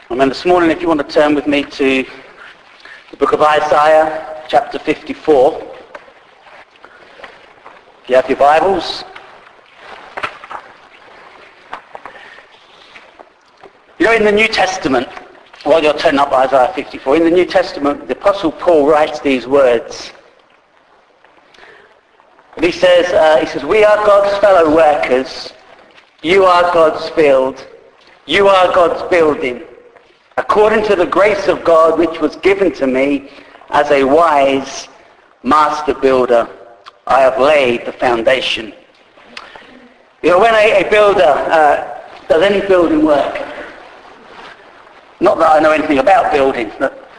And then this morning, if you want to turn with me to the book of Isaiah, chapter 54. If you have your Bibles. You know, in the New Testament, while you're turning up Isaiah 54, in the New Testament, the Apostle Paul writes these words. And he says, we are God's fellow workers. You are God's field. You are God's building. According to the grace of God which was given to me as a wise master builder, I have laid the foundation. You know, when a builder does any building work, not that I know anything about building, but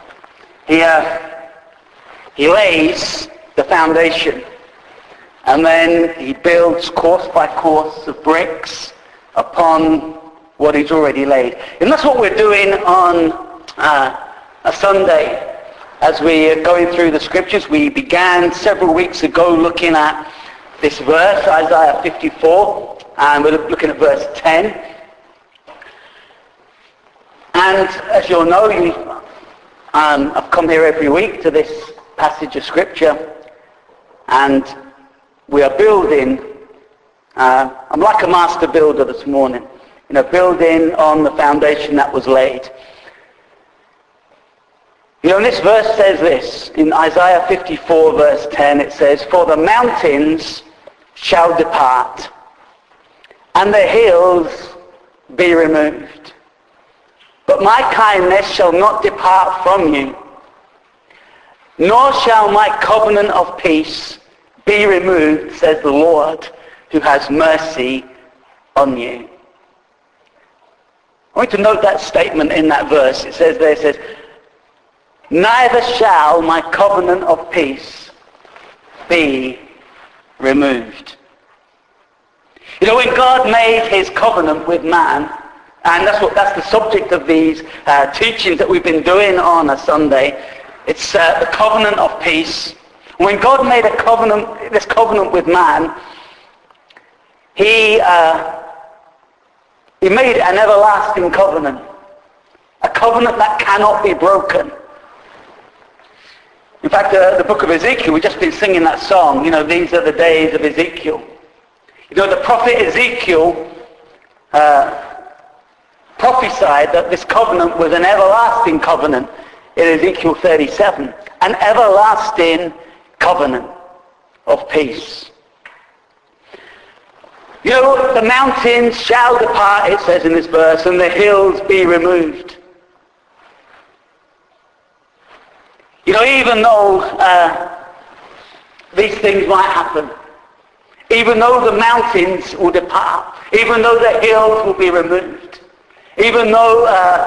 he lays the foundation, and then he builds course by course of bricks upon what he's already laid. And that's what we're doing on a Sunday as we are going through the scriptures. We began several weeks ago looking at this verse, Isaiah 54, and we're looking at verse 10. And as you'll know, I've come here every week to this passage of scripture, and we are building. I'm like a master builder this morning. You know, building on the foundation that was laid. You know, and this verse says this, in Isaiah 54 verse 10, it says, "For the mountains shall depart, and the hills be removed. But my kindness shall not depart from you, nor shall my covenant of peace be removed, says the Lord, who has mercy on you." I want you to note that statement in that verse. It says there, it says, "Neither shall my covenant of peace be removed." You know, when God made his covenant with man, and that's the subject of these teachings that we've been doing on a Sunday, it's the covenant of peace. When God made this covenant with man, He made an everlasting covenant, a covenant that cannot be broken. In fact, the book of Ezekiel, we've just been singing that song, you know, these are the days of Ezekiel. You know, the prophet Ezekiel prophesied that this covenant was an everlasting covenant in Ezekiel 37, an everlasting covenant of peace. You know, the mountains shall depart, it says in this verse, and the hills be removed. You know, even though these things might happen, even though the mountains will depart, even though the hills will be removed, even though,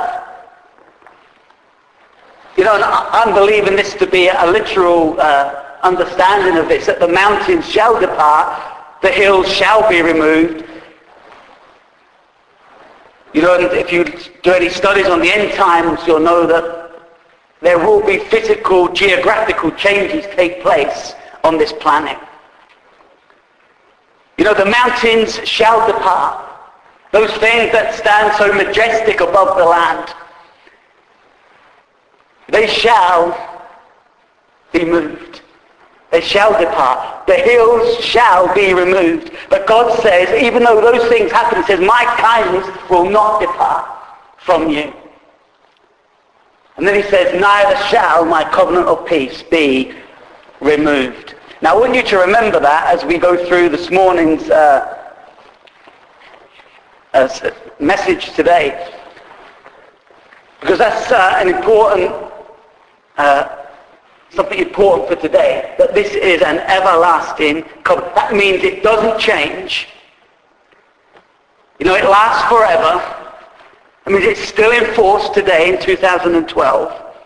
you know, and I'm believing this to be a literal understanding of this, that the mountains shall depart, the hills shall be removed. You know, and if you do any studies on the end times, you'll know that there will be physical, geographical changes take place on this planet. You know, the mountains shall depart. Those things that stand so majestic above the land, they shall be moved. They shall depart. The hills shall be removed. But God says, even though those things happen, he says, my kindness will not depart from you. And then he says, neither shall my covenant of peace be removed. Now I want you to remember that as we go through this morning's message today. Because that's an important something important for today, that this is an everlasting covenant. That means it doesn't change. You know, it lasts forever. I mean, it's still in force today in 2012.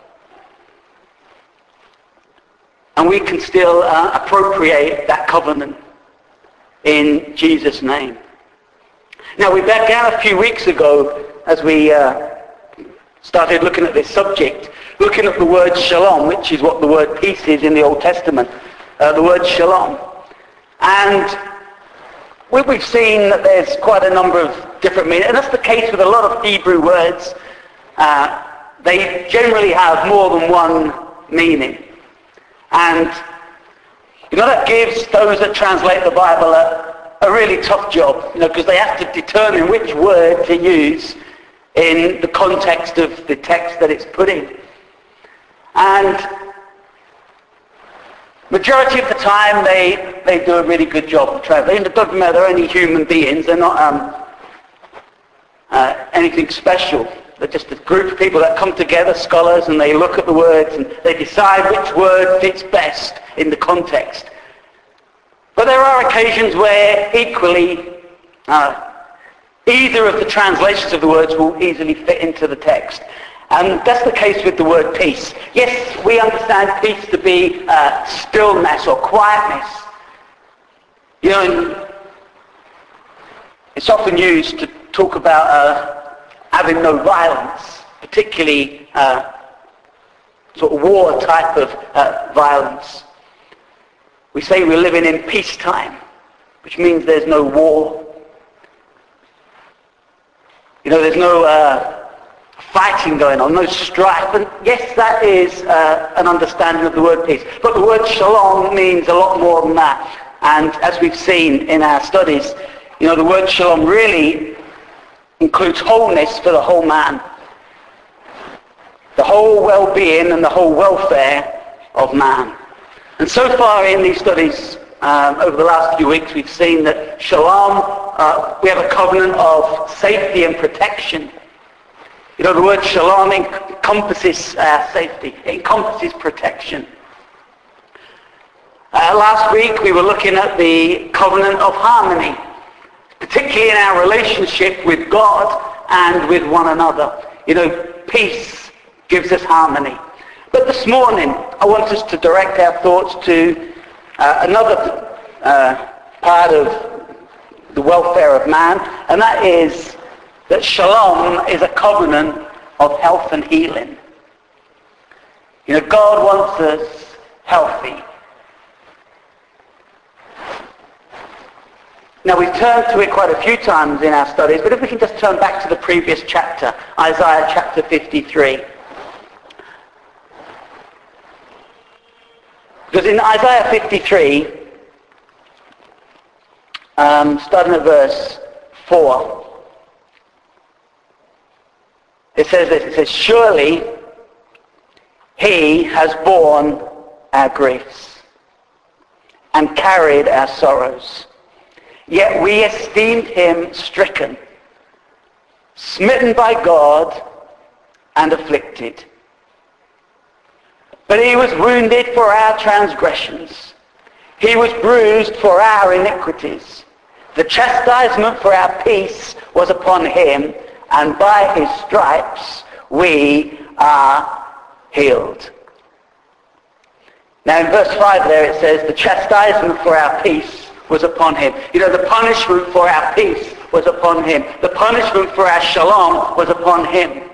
And we can still appropriate that covenant in Jesus' name. Now, we began a few weeks ago as we started looking at this subject, looking at the word shalom, which is what the word peace is in the Old Testament, the word shalom. And we've seen that there's quite a number of different meanings, and that's the case with a lot of Hebrew words. they generally have more than one meaning. And that gives those that translate the Bible a really tough job, because they have to determine which word to use in the context of the text that it's put in. And majority of the time they do a really good job of translating. It doesn't matter, they're only human beings. They're not anything special. They're just a group of people that come together, scholars, and they look at the words and they decide which word fits best in the context. But there are occasions where equally either of the translations of the words will easily fit into the text. And that's the case with the word peace. Yes, we understand peace to be stillness or quietness. And it's often used to talk about having no violence, particularly sort of war type of violence. We say we're living in peacetime, which means there's no war. There's no fighting going on, no strife. And yes, that is an understanding of the word peace. But the word shalom means a lot more than that. And as we've seen in our studies, the word shalom really includes wholeness for the whole man. The whole well-being and the whole welfare of man. And so far in these studies, over the last few weeks, we've seen that shalom, we have a covenant of safety and protection. The word shalom encompasses safety. It encompasses protection. Last week we were looking at the covenant of harmony, particularly in our relationship with God and with one another. Peace gives us harmony. But this morning I want us to direct our thoughts to another part of the welfare of man, and that is that shalom is a covenant of health and healing. God wants us healthy. Now, we've turned to it quite a few times in our studies, but if we can just turn back to the previous chapter, Isaiah chapter 53. Because in Isaiah 53, starting at verse 4, it says this, it says, surely he has borne our griefs and carried our sorrows. Yet we esteemed him stricken, smitten by God, and afflicted. But he was wounded for our transgressions. He was bruised for our iniquities. The chastisement for our peace was upon him, and by his stripes we are healed. Now in verse 5 there it says, the chastisement for our peace was upon him. The punishment for our peace was upon him. The punishment for our shalom was upon him.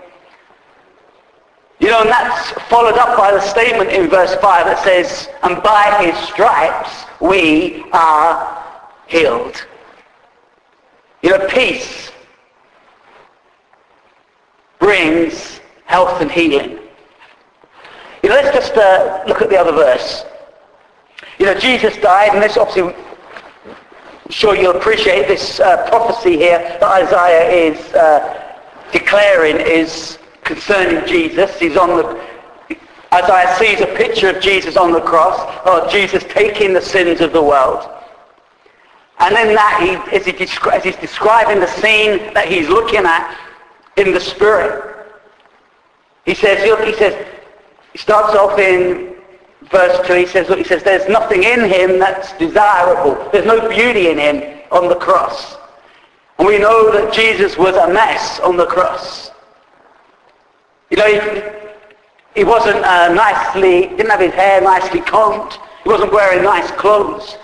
And that's followed up by the statement in verse 5 that says, and by his stripes we are healed. Peace brings health and healing. Let's just look at the other verse. Jesus died, and this obviously, I'm sure you'll appreciate this prophecy here that Isaiah is declaring is concerning Jesus. Isaiah sees a picture of Jesus on the cross, or Jesus taking the sins of the world. And then as he's describing the scene that he's looking at in the Spirit, he starts off in verse 2, he says, there's nothing in him that's desirable. There's no beauty in him on the cross. And we know that Jesus was a mess on the cross. He wasn't didn't have his hair nicely combed. He wasn't wearing nice clothes.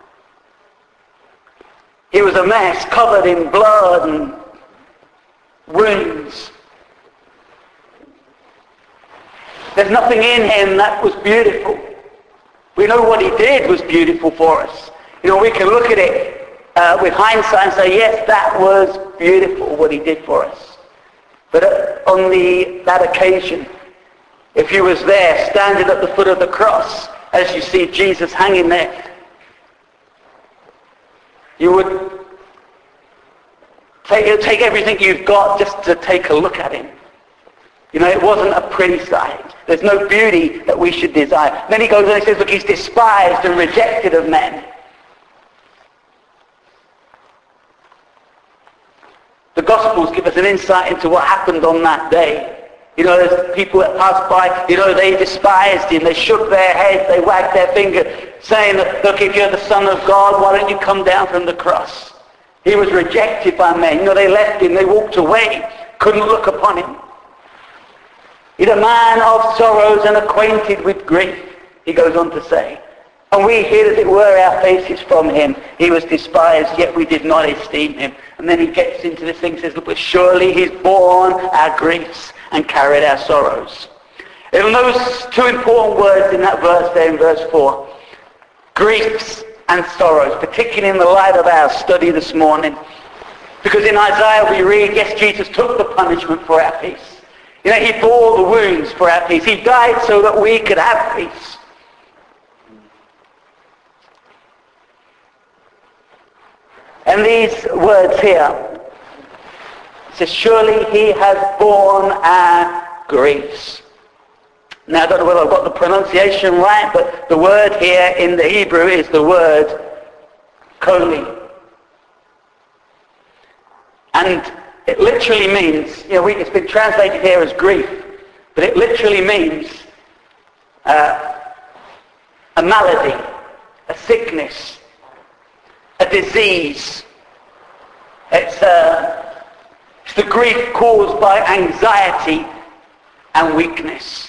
He was a mess, covered in blood and wounds. There's nothing in him that was beautiful. We know what he did was beautiful for us. We can look at it with hindsight and say, yes, that was beautiful what he did for us. But on that occasion, if you was there, standing at the foot of the cross, as you see Jesus hanging there, you would take everything you've got just to take a look at him. You know, it wasn't a pretty sight. There's no beauty that we should desire. Then he goes on and he says, look, he's despised and rejected of men. The Gospels give us an insight into what happened on that day. You know, there's people that passed by, you know, they despised him. They shook their heads, they wagged their finger, saying, look, if you're the Son of God, why don't you come down from the cross? He was rejected by men. You know, they left him, they walked away, couldn't look upon him. He's a man of sorrows and acquainted with grief, he goes on to say. And we hid, as it were, our faces from him. He was despised, yet we did not esteem him. And then he gets into this thing and says, look, but surely he's borne our griefs and carried our sorrows. And those two important words in that verse there in verse 4, griefs and sorrows, particularly in the light of our study this morning. Because in Isaiah we read, yes, Jesus took the punishment for our peace. You know, he bore the wounds for our peace. He died so that we could have peace. And these words here, it says, surely he has borne our griefs. Now, I don't know whether I've got the pronunciation right, but the word here in the Hebrew is the word koli. And it literally means, you know, it's been translated here as grief, but it literally means a malady, a sickness, a disease. It's the grief caused by anxiety and weakness.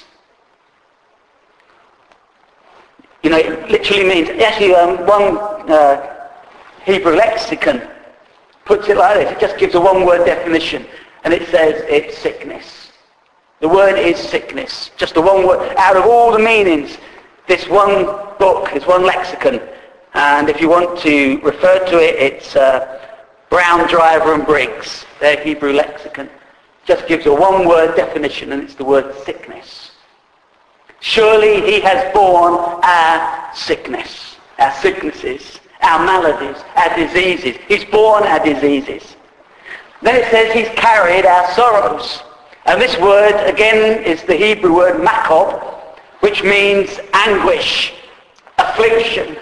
You know, it literally means, actually one Hebrew lexicon puts it like this. It just gives a one-word definition, and it says it's sickness. The word is sickness. Just the one word. Out of all the meanings, this one book, this one lexicon, and if you want to refer to it, it's Brown, Driver and Briggs, their Hebrew lexicon. Just gives a one-word definition, and it's the word sickness. Surely he has borne our sickness, our sicknesses, our maladies, our diseases. He's borne our diseases. Then it says he's carried our sorrows. And this word, again, is the Hebrew word makob, which means anguish, affliction,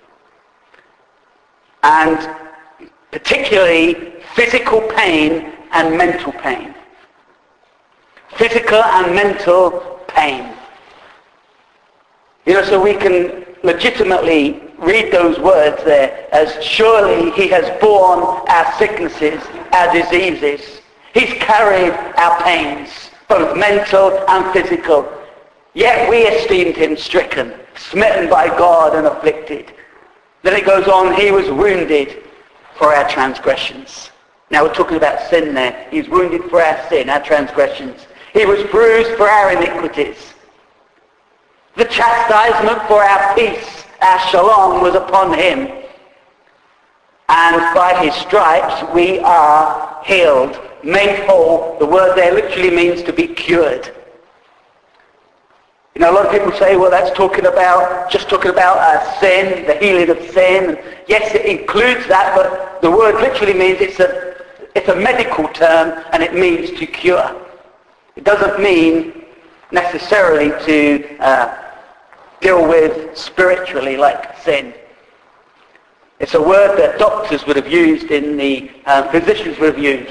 and particularly physical pain and mental pain. Physical and mental pain. You know, so we can legitimately read those words there as surely he has borne our sicknesses, our diseases. He's carried our pains, both mental and physical. Yet we esteemed him stricken, smitten by God and afflicted. Then it goes on, he was wounded for our transgressions. Now we're talking about sin there. He's wounded for our sin, our transgressions. He was bruised for our iniquities. The chastisement for our peace, our shalom, was upon him. And by his stripes we are healed, made whole. The word there literally means to be cured. You know, a lot of people say, well, that's just talking about sin, the healing of sin. And yes, it includes that, but the word literally means it's a medical term, and it means to cure. It doesn't mean necessarily to deal with spiritually like sin. It's a word that doctors would have used, physicians would have used,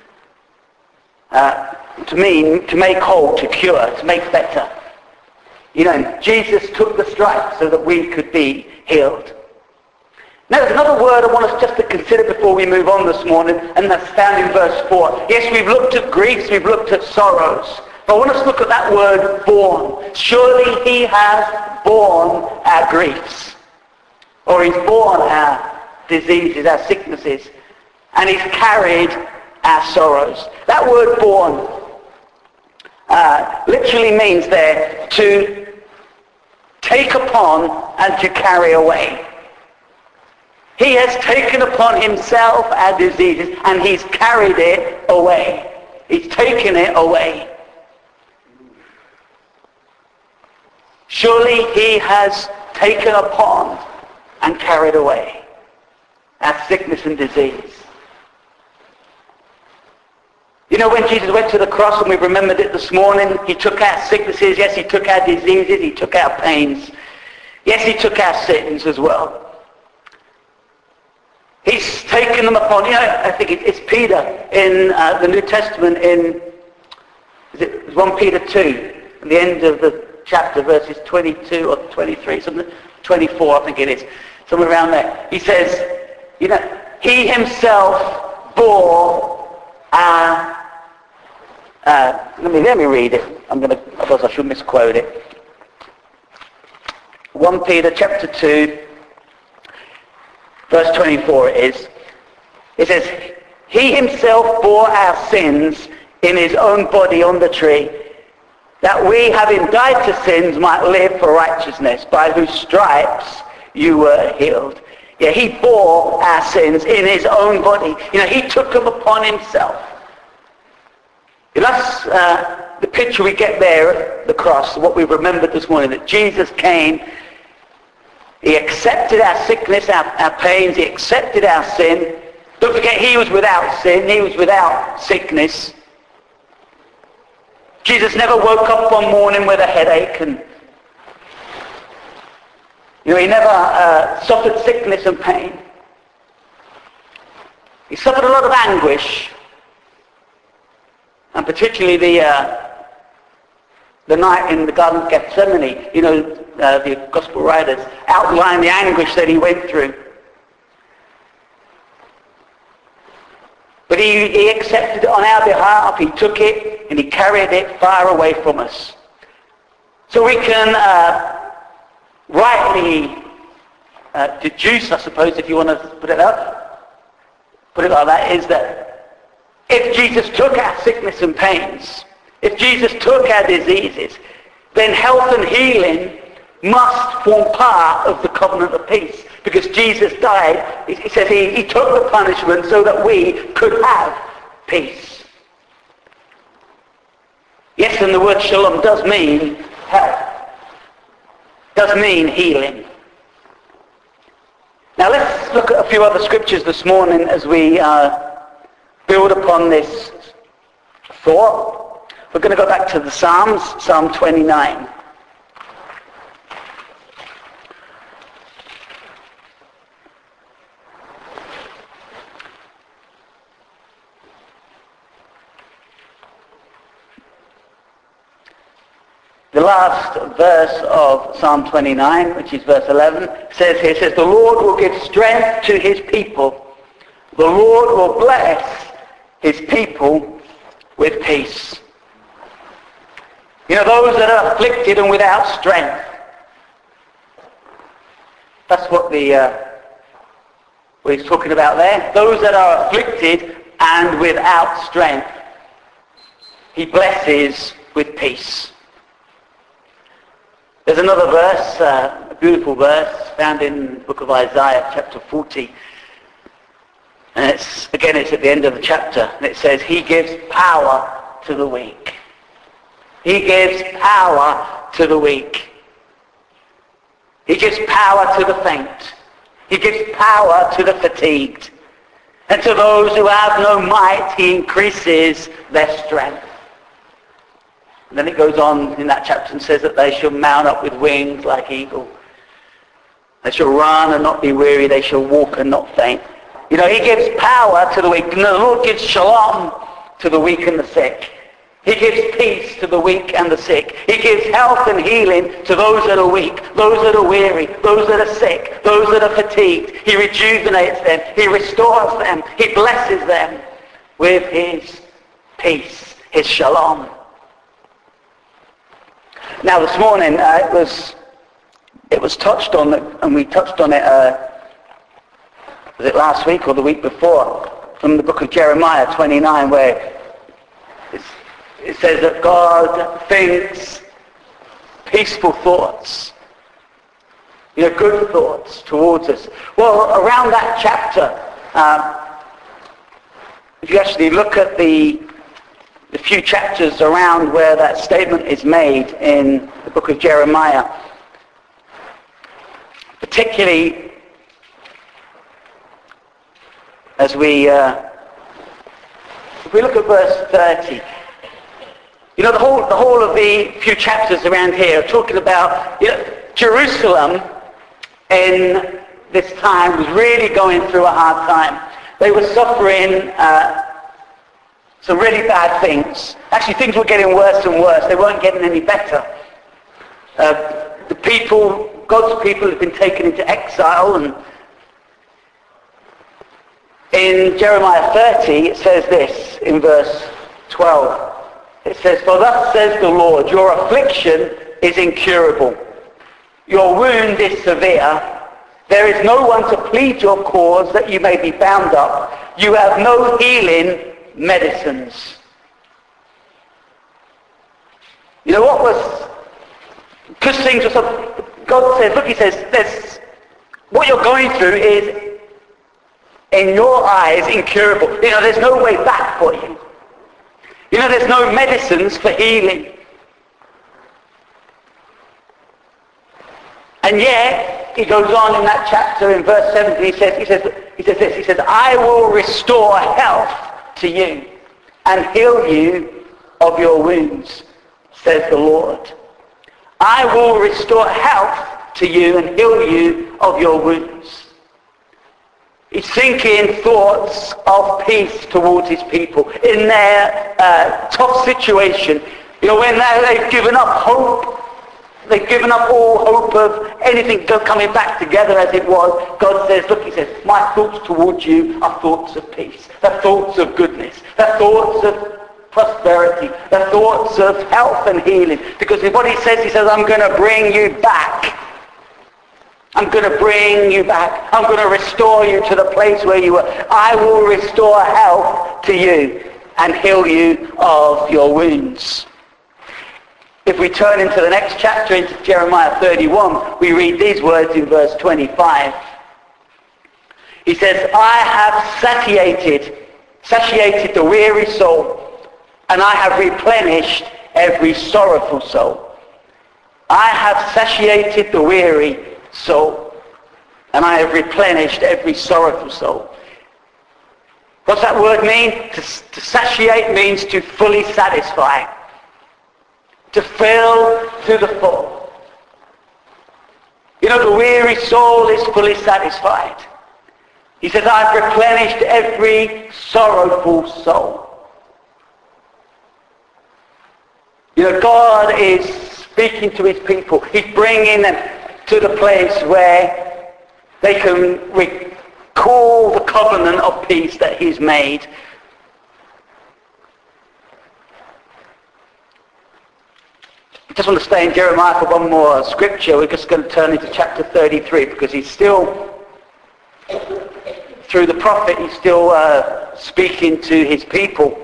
to mean to make whole, to cure, to make better. You know, Jesus took the stripes so that we could be healed. Now there's another word I want us just to consider before we move on this morning, and that's found in verse 4. Yes, we've looked at griefs, we've looked at sorrows. But I want us to look at that word borne. Surely he has borne our griefs. Or he's borne our diseases, our sicknesses. And he's carried our sorrows. That word borne literally means there to take upon and to carry away. He has taken upon himself our diseases and he's carried it away. He's taken it away. Surely he has taken upon and carried away our sickness and disease. You know, when Jesus went to the cross, and we remembered it this morning, he took our sicknesses, yes, he took our diseases, he took our pains. Yes, he took our sins as well. He's taken them upon, you know, I think it's Peter in the New Testament in, is it 1 Peter 2, at the end of the chapter, verses 22 or 23, something, 24 I think it is, somewhere around there. He says, you know, he himself bore our, let me read it. Otherwise I should misquote it. 1 Peter chapter 2, verse 24 it is. It says, he himself bore our sins in his own body on the tree, that we, having died to sins, might live for righteousness, by whose stripes you were healed. Yeah, he bore our sins in his own body. You know, he took them upon himself. That's the picture we get there at the cross, what we remembered this morning, that Jesus came, he accepted our sickness, our pains, he accepted our sin. Don't forget, he was without sin, he was without sickness. Jesus never woke up one morning with a headache, and you know, he never suffered sickness and pain. He suffered a lot of anguish, and particularly the night in the Garden of Gethsemane. You know, the Gospel writers outline the anguish that he went through. But he accepted it on our behalf. He took it and he carried it far away from us. So we can rightly deduce, I suppose, if you want to put it like that, is that if Jesus took our sickness and pains, if Jesus took our diseases, then health and healing must form part of the covenant of peace. Because Jesus died, he says he took the punishment so that we could have peace. Yes, and the word shalom does mean health. Does mean healing. Now let's look at a few other scriptures this morning as we build upon this thought. We're going to go back to the Psalms, Psalm 29. The last verse of Psalm 29, which is verse 11, says here, the Lord will give strength to his people. The Lord will bless his people with peace. You know, those that are afflicted and without strength. That's what what he's talking about there. Those that are afflicted and without strength, he blesses with peace. There's another verse, a beautiful verse, found in the book of Isaiah, chapter 40. And it's at the end of the chapter. And it says, he gives power to the weak. He gives power to the weak. He gives power to the faint. He gives power to the fatigued. And to those who have no might, he increases their strength. And then it goes on in that chapter and says that they shall mount up with wings like eagle. They shall run and not be weary. They shall walk and not faint. You know, he gives power to the weak. And the Lord gives shalom to the weak and the sick. He gives peace to the weak and the sick. He gives health and healing to those that are weak, those that are weary, those that are sick, those that are fatigued. He rejuvenates them. He restores them. He blesses them with his peace, his shalom. Now this morning it was touched on, and we touched on it, was it last week or the week before, from the book of Jeremiah 29, where it says that God thinks peaceful thoughts, you know, good thoughts towards us. Well, around that chapter, if you actually look at the few chapters around where that statement is made in the book of Jeremiah. Particularly as if we look at verse 30. You know, the whole of the few chapters around here are talking about, you know, Jerusalem in this time was really going through a hard time. They were suffering some really bad things. Actually, things were getting worse and worse. They weren't getting any better. The people, God's people, had been taken into exile, and in Jeremiah 30 it says this in verse 12. It says, "For thus says the Lord, your affliction is incurable. Your wound is severe. There is no one to plead your cause that you may be bound up. You have no healing medicines." You know what was, because things were so, God says, look, he says, what you're going through is, in your eyes, incurable. You know, there's no way back for you. You know, there's no medicines for healing. And yet, he goes on in that chapter in verse 17, he says, "I will restore health to you and heal you of your wounds, says the Lord." I will restore health to you and heal you of your wounds. He's thinking thoughts of peace towards his people in their tough situation. You know, when they've given up hope, they've given up all hope of anything coming back together as it was. God says, look, he says, my thoughts towards you are thoughts of peace. They're thoughts of goodness. They're thoughts of prosperity. They're thoughts of health and healing. Because what he says, I'm going to bring you back. I'm going to bring you back. I'm going to restore you to the place where you were. I will restore health to you and heal you of your wounds. If we turn into the next chapter, into Jeremiah 31, we read these words in verse 25. He says, "I have satiated the weary soul, and I have replenished every sorrowful soul." I have satiated the weary soul, and I have replenished every sorrowful soul. What's that word mean? To satiate means to fully satisfy. To fill to the full. You know, the weary soul is fully satisfied. He says, I've replenished every sorrowful soul. You know, God is speaking to his people. He's bringing them to the place where they can recall the covenant of peace that he's made. I just want to stay in Jeremiah for one more scripture. We're just going to turn into chapter 33 because he's still, through the prophet, he's still speaking to his people.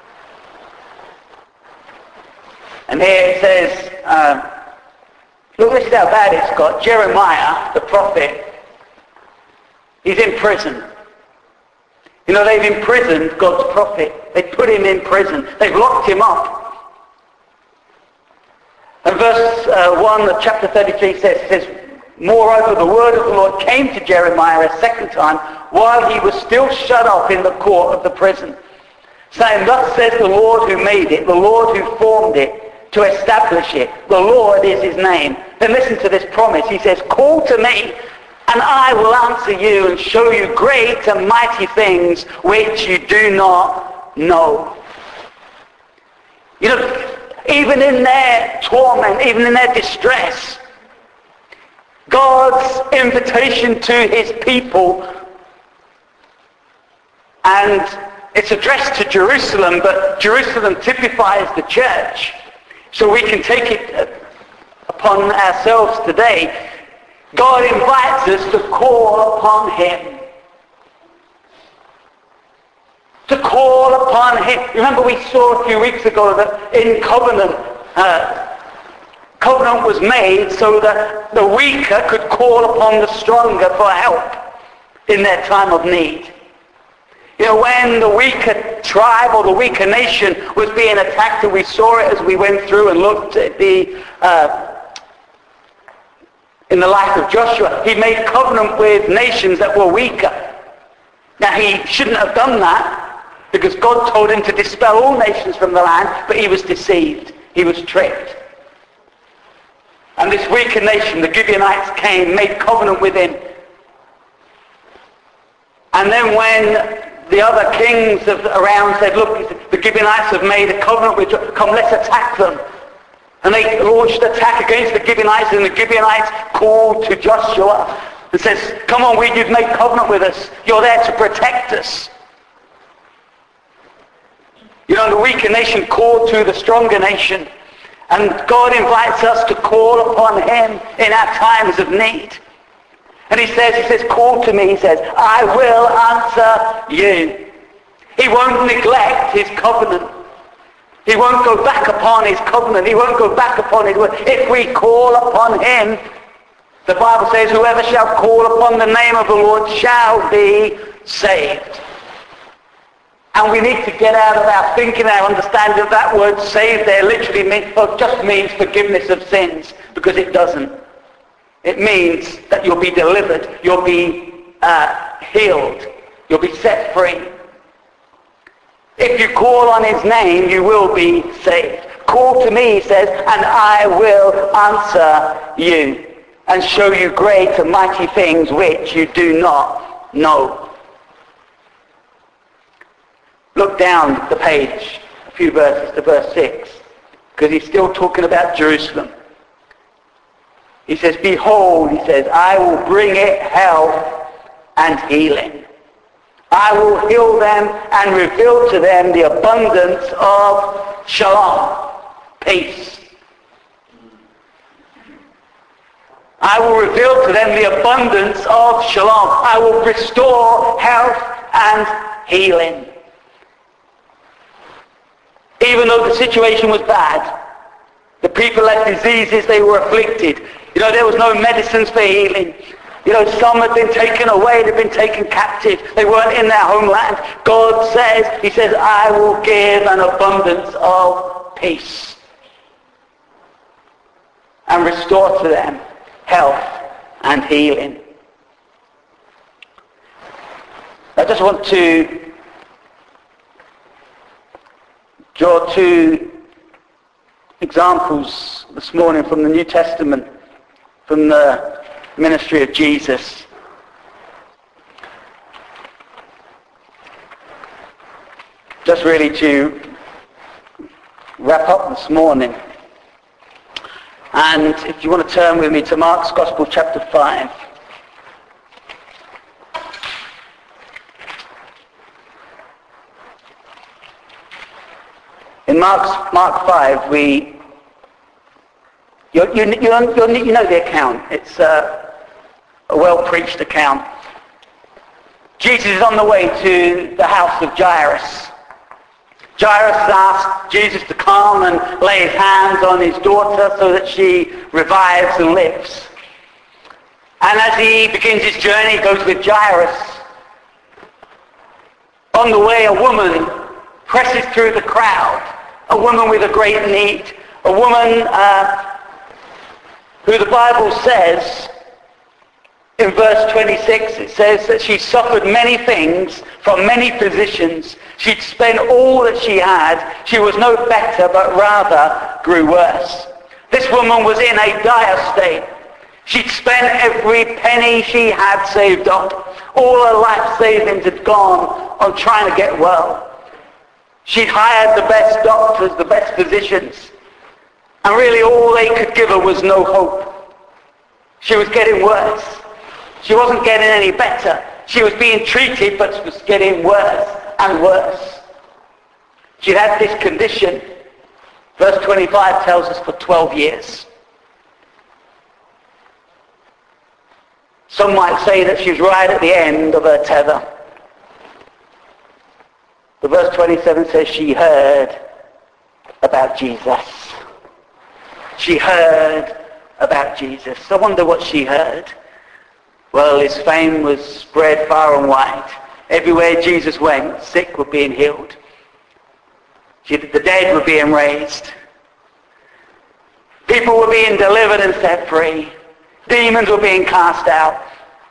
And here it says, look, this is how bad it's got. Jeremiah, the prophet, he's in prison. You know, they've imprisoned God's prophet. They put him in prison. They've locked him up. And verse 1 of chapter 33 says, "Moreover, the word of the Lord came to Jeremiah a second time while he was still shut up in the court of the prison, saying, Thus says the Lord who made it, the Lord who formed it, to establish it. The Lord is his name." Then listen to this promise. He says, "Call to me, and I will answer you and show you great and mighty things which you do not know." You know, even in their torment, even in their distress, God's invitation to his people, and it's addressed to Jerusalem, but Jerusalem typifies the church. So we can take it upon ourselves today. God invites us to call upon him. To call upon him. Remember we saw a few weeks ago that in covenant, covenant was made so that the weaker could call upon the stronger for help in their time of need. You know, when the weaker tribe or the weaker nation was being attacked, and we saw it as we went through and looked at in the life of Joshua, he made covenant with nations that were weaker. Now, he shouldn't have done that, because God told him to dispel all nations from the land, but he was deceived. He was tricked. And this weaker nation, the Gibeonites, came, made covenant with him. And then when the other kings around said, look, the Gibeonites have made a covenant with you, come, let's attack them. And they launched an attack against the Gibeonites, and the Gibeonites called to Joshua and says, come on, you've made covenant with us. You're there to protect us. You know, the weaker nation called to the stronger nation. And God invites us to call upon him in our times of need. And he says, call to me, he says, I will answer you. He won't neglect his covenant. He won't go back upon his covenant. He won't go back upon his word. If we call upon him, the Bible says, whoever shall call upon the name of the Lord shall be saved. And we need to get out of our thinking, our understanding of that word saved there literally just means forgiveness of sins, because it doesn't. It means that you'll be delivered, you'll be healed, you'll be set free. If you call on his name, you will be saved. Call to me, he says, and I will answer you and show you great and mighty things which you do not know. Look down the page, a few verses to verse 6, because he's still talking about Jerusalem. He says, behold, he says, I will bring it health and healing. I will heal them and reveal to them the abundance of shalom, peace. I will reveal to them the abundance of shalom. I will restore health and healing. Even though the situation was bad, the people had diseases, they were afflicted. You know, there was no medicines for healing. You know, some had been taken away, they'd been taken captive. They weren't in their homeland. God says, he says, I will give an abundance of peace and restore to them health and healing. I just want to draw two examples this morning from the New Testament, from the ministry of Jesus. Just really to wrap up this morning. And if you want to turn with me to Mark's Gospel, chapter 5. In Mark 5, you know the account. It's a well-preached account. Jesus is on the way to the house of Jairus. Jairus asked Jesus to come and lay his hands on his daughter so that she revives and lives. And as he begins his journey, he goes with Jairus. On the way, a woman presses through the crowd. A woman with a great need. A woman who the Bible says, in verse 26, it says that she suffered many things from many physicians. She'd spent all that she had. She was no better, but rather grew worse. This woman was in a dire state. She'd spent every penny she had saved up. All her life savings had gone on trying to get well. She'd hired the best doctors, the best physicians. And really all they could give her was no hope. She was getting worse. She wasn't getting any better. She was being treated, but she was getting worse and worse. She had this condition, verse 25 tells us, for 12 years. Some might say that she's right at the end of her tether. The verse 27 says she heard about Jesus. She heard about Jesus. I wonder what she heard. Well, his fame was spread far and wide. Everywhere Jesus went, sick were being healed. The dead were being raised. People were being delivered and set free. Demons were being cast out.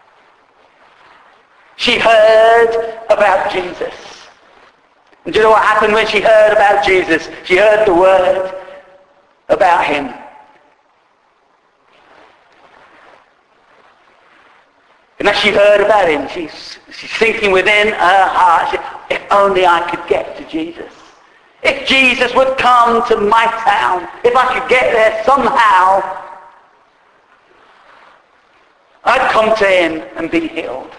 She heard about Jesus. And do you know what happened when she heard about Jesus? She heard the word about him. And as she heard about him, she's thinking within her heart, if only I could get to Jesus. If Jesus would come to my town, if I could get there somehow, I'd come to him and be healed.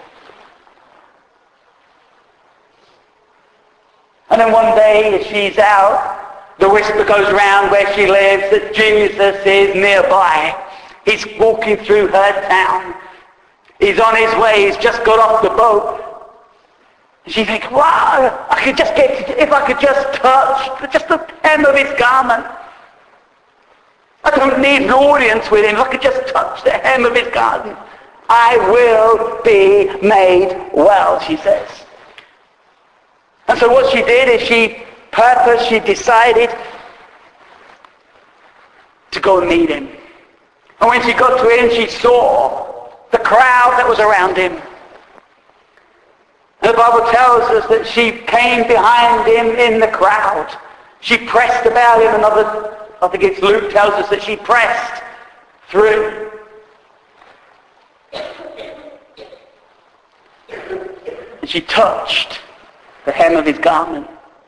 And then one day as she's out, the whisper goes round where she lives that Jesus is nearby. He's walking through her town. He's on his way. He's just got off the boat. And she thinks, wow, I could just if I could just touch just the hem of his garment. I don't need an audience with him. If I could just touch the hem of his garment, I will be made well, she says. And so what she did is she decided to go and meet him. And when she got to him, she saw the crowd that was around him. And the Bible tells us that she came behind him in the crowd. She pressed about him. I think it's Luke tells us that she pressed through. And she touched the hem of his garment.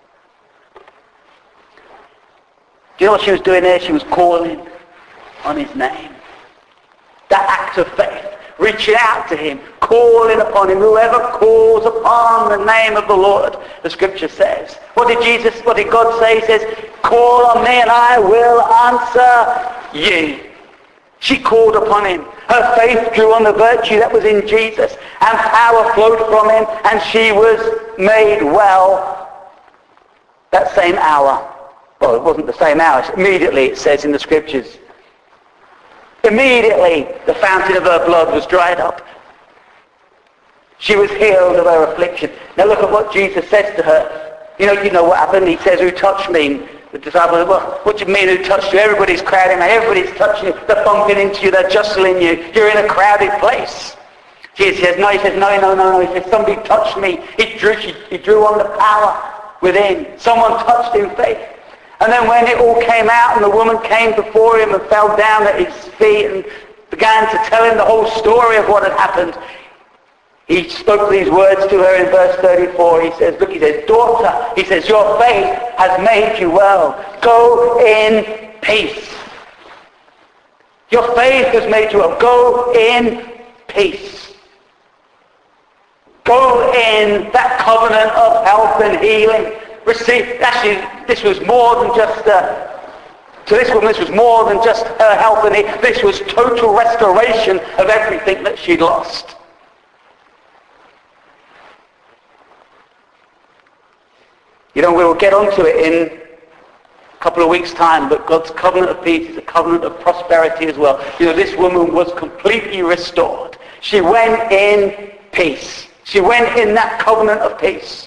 Do you know what she was doing there? She was calling on his name. That act of faith. Reaching out to him, calling upon him. Whoever calls upon the name of the Lord, the scripture says. What did God say? He says, call on me and I will answer you. She called upon him. Her faith drew on the virtue that was in Jesus, and power flowed from him, and she was made well that same hour. Well, it wasn't the same hour. Immediately, it says in the scriptures. Immediately, the fountain of her blood was dried up. She was healed of her affliction. Now look at what Jesus says to her. You know what happened? He says, who touched me? The disciples, well, what do you mean who touched you? Everybody's crowding you. Everybody's touching you. They're bumping into you. They're jostling you. You're in a crowded place. Jesus says, no. He says, no. He says, somebody touched me. He drew on the power within. Someone touched in faith. And then when it all came out and the woman came before him and fell down at his feet and began to tell him the whole story of what had happened, he spoke these words to her in verse 34. He says, daughter, he says, your faith has made you well. Go in peace. Your faith has made you well. Go in peace. Go in that covenant of health and healing. Actually, this was more than just, to this woman, this was more than just her health and healing. This was total restoration of everything that she'd lost. We'll get onto it in a couple of weeks' time, but God's covenant of peace is a covenant of prosperity as well. This woman was completely restored. She went in peace. She went in that covenant of peace.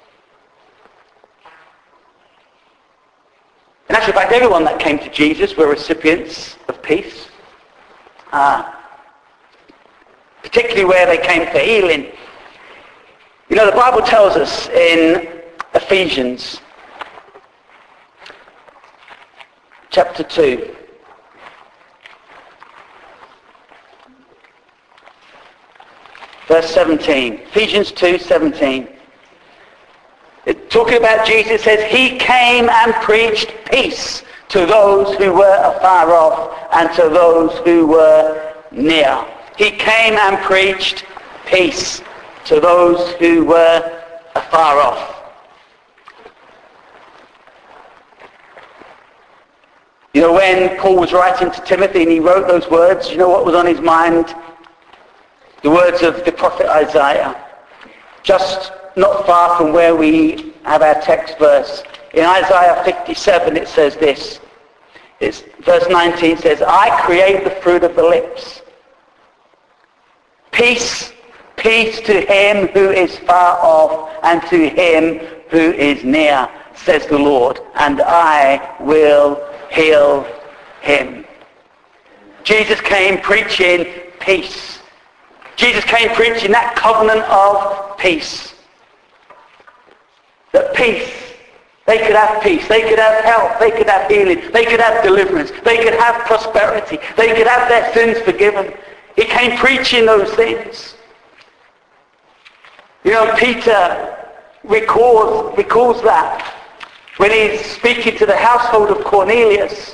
In actual fact, everyone that came to Jesus were recipients of peace. Particularly where they came for healing. The Bible tells us in Ephesians chapter 2. Verse 17. Ephesians 2:17. Talking about Jesus, it says, he came and preached peace to those who were afar off and to those who were near. He came and preached peace to those who were afar off. When Paul was writing to Timothy and he wrote those words, what was on his mind? The words of the prophet Isaiah. Just not far from where we have our text verse. In Isaiah 57 it says this. It's verse 19 says, I create the fruit of the lips. Peace Peace to him who is far off and to him who is near, says the Lord, and I will heal him. Jesus came preaching peace. Jesus came preaching that covenant of peace. That peace, they could have peace, they could have health, they could have healing, they could have deliverance, they could have prosperity, they could have their sins forgiven. He came preaching those things. You know, Peter recalls that when he's speaking to the household of Cornelius.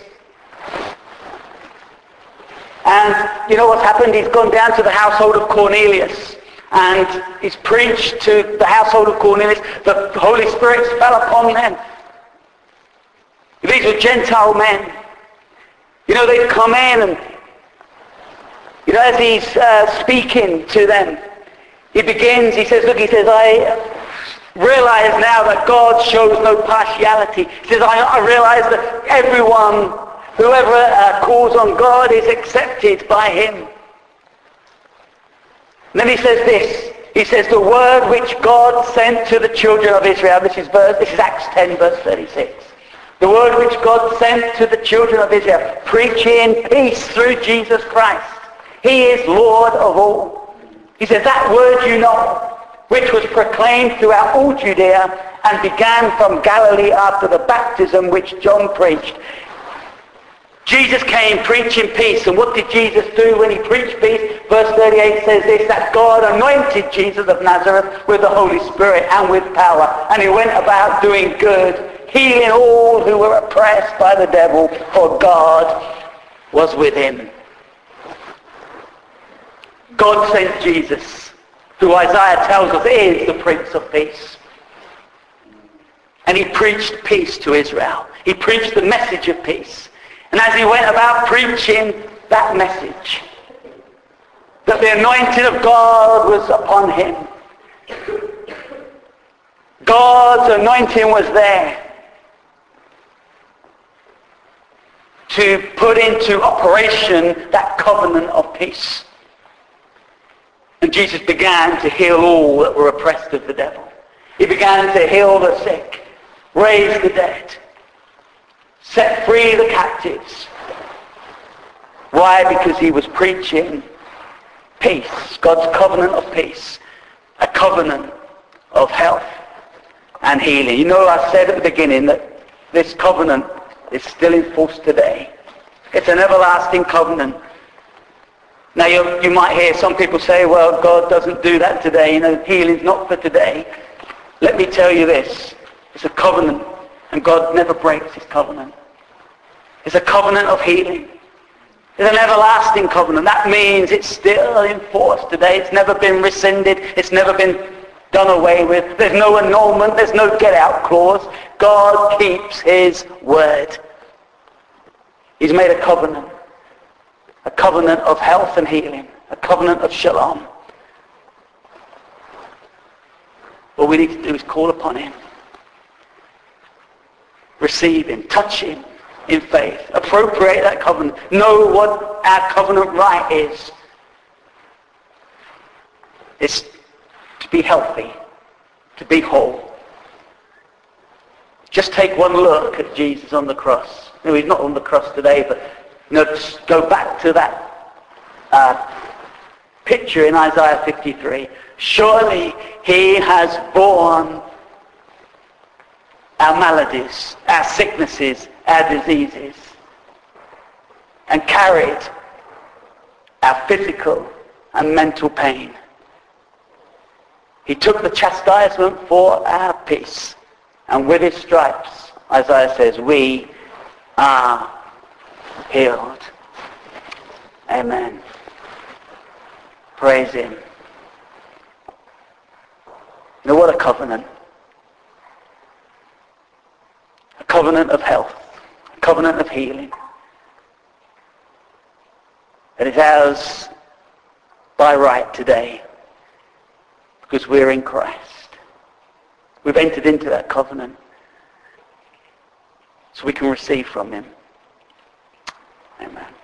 And you know what's happened? He's gone down to the household of Cornelius and he's preached to the household of Cornelius. The Holy Spirit fell upon them. These were Gentile men. You know, they'd come in and, you know, as he's speaking to them, he says, I realize now that God shows no partiality. He says, I realize that everyone, whoever calls on God is accepted by him. And then he says this. He says, the word which God sent to the children of Israel. This is Acts 10, verse 36. The word which God sent to the children of Israel, preaching peace through Jesus Christ. He is Lord of all. He says, that word you know, which was proclaimed throughout all Judea and began from Galilee after the baptism which John preached. Jesus came preaching peace. And what did Jesus do when he preached peace? Verse 38 says this, that God anointed Jesus of Nazareth with the Holy Spirit and with power. And he went about doing good, healing all who were oppressed by the devil, for God was with him. God sent Jesus, who Isaiah tells us is the Prince of Peace. And he preached peace to Israel. He preached the message of peace. And as he went about preaching that message, that the anointing of God was upon him. God's anointing was there to put into operation that covenant of peace. And Jesus began to heal all that were oppressed of the devil. He began to heal the sick, raise the dead, set free the captives. Why? Because he was preaching peace, God's covenant of peace, a covenant of health and healing. You know, I said at the beginning that this covenant is still in force today. It's an everlasting covenant. Now you might hear some people say, well, God doesn't do that today. You know, healing's not for today. Let me tell you this. It's a covenant, and God never breaks his covenant. It's a covenant of healing. It's an everlasting covenant. That means it's still in force today. It's never been rescinded. It's never been done away with. There's no annulment. There's no get-out clause. God keeps his word. He's made a covenant of health and healing, a covenant of shalom. All we need to do is call upon him, receive him, touch him in faith, appropriate that covenant, know what our covenant right is. It's to be healthy, to be whole. Just take one look at Jesus on the cross. No, he's not on the cross today, but just go back to that picture in Isaiah 53. Surely he has borne our maladies, our sicknesses, our diseases, and carried our physical and mental pain. He took the chastisement for our peace, and with his stripes, Isaiah says, we are healed. Amen. Praise him. You know what a covenant? A covenant of health. A covenant of healing. That is ours by right today. Because we're in Christ. We've entered into that covenant. So we can receive from him. Amen.